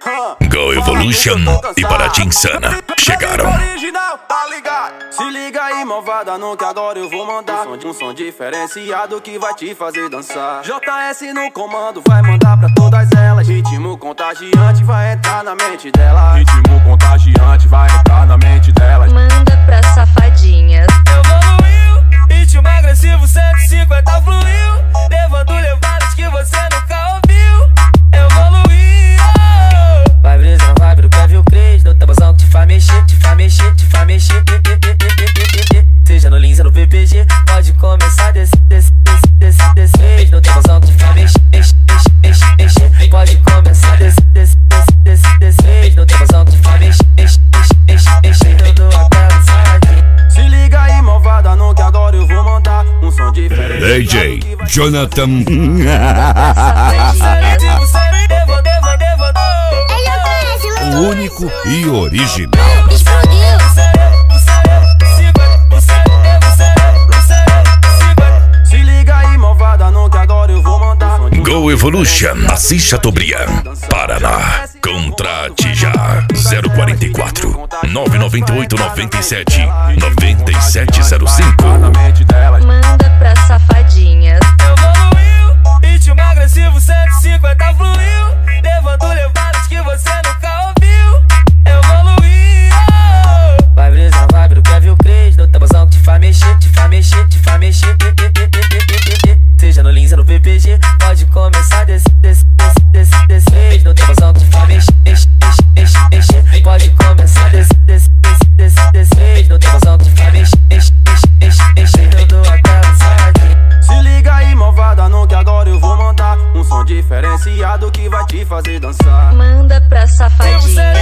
Go Evolution e Paraty Insana chegaram. Se liga aí, malvada, no que agora eu vou mandar um som diferenciado que vai te fazer dançar. JS no comando vai mandar pra todas elas. Ritmo contagiante vai entrar na mente delas. Ritmo contagiante vai entrar na mente delas. Manda pra safadinhas. Evoluiu, ritmo agressivo 150 fluiu, levando levadas que você nunca ouviu. Evoluiu. Vai brisa, vai pro Kevin Cres, no tabuzão que te faz mexer, te faz mexer, te faz mexer. Seja no Lins ou no PPG, pode começar desse. No tabuzão que te faz mexer, pode começar desse. No tabuzão que te faz mexer, todo atrasado. Se liga aí, malvada, no que agora eu vou mandar um som diferente. DJ Jonathan. O único e original. Se liga aí, malvada, no que agora eu vou mandar. Go Evolution, Assis Chateaubriand, Paraná. Contrate já 044 998 97 9705. Manda pra safadinhas. Evoluiu, ritmo agressivo 150 fluiu, levando levadas que você nunca ouviu. Evoluiu. Vai brisa, vai pro Kevin Cres, no tabuzão que te faz mexer, te faz mexer, te faz mexer. Seja no Lins ou no PPG, pode começar desse. No tabuzão que te faz mexer, pode começar desse. No tabuzão que te faz mexer, todo atrasado. Se liga aí, malvada, no que agora eu vou mandar um som diferenciado que vai te fazer dançar. Manda pra safadinhas.